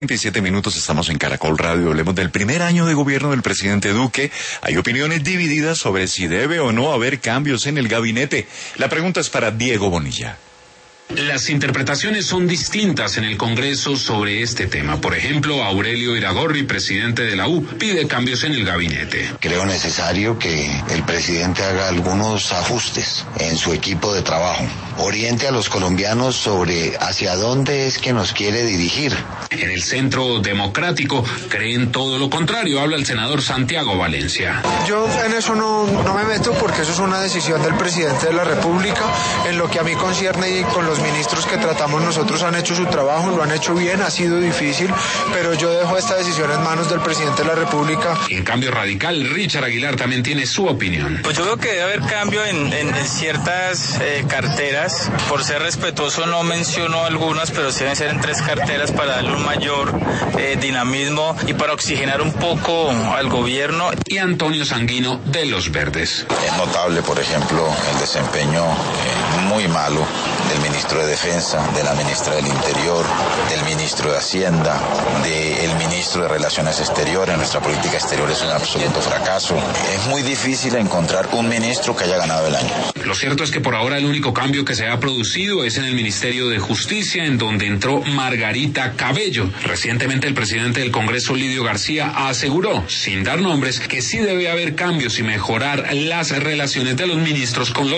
27 minutos, estamos en Caracol Radio. Hablemos del primer año de gobierno del presidente Duque. Hay opiniones divididas sobre si debe o no haber cambios en el gabinete. La pregunta es para Diego Bonilla. Las interpretaciones son distintas en el Congreso sobre este tema. Por ejemplo, Aurelio Iragorri, presidente de la U, pide cambios en el gabinete. Creo necesario que el presidente haga algunos ajustes en su equipo de trabajo. Oriente a los colombianos sobre hacia dónde es que nos quiere dirigir. En el Centro Democrático creen todo lo contrario, habla el senador Santiago Valencia. Yo en eso no me meto porque eso es una decisión del presidente de la República. En lo que a mí concierne y con los ministros que tratamos nosotros han hecho su trabajo, lo han hecho bien, ha sido difícil, pero yo dejo esta decisión en manos del presidente de la República. En Cambio Radical, Richard Aguilar también tiene su opinión. Pues yo creo que debe haber cambio en ciertas carteras. Por ser respetuoso no menciono algunas, pero sí deben ser en 3 carteras para darle un mayor dinamismo y para oxigenar un poco al gobierno. Y Antonio Sanguino de Los Verdes. Es notable, por ejemplo, el desempeño muy malo del ministro de Defensa, de la ministra del Interior, del ministro de Hacienda, del ministro de Relaciones Exteriores. Nuestra política exterior es un absoluto fracaso. Es muy difícil encontrar un ministro que haya ganado el año. Lo cierto es que por ahora el único cambio que se ha producido es en el Ministerio de Justicia, en donde entró Margarita Cabello. Recientemente el presidente del Congreso, Lidio García, aseguró, sin dar nombres, que sí debe haber cambios y mejorar las relaciones de los ministros con los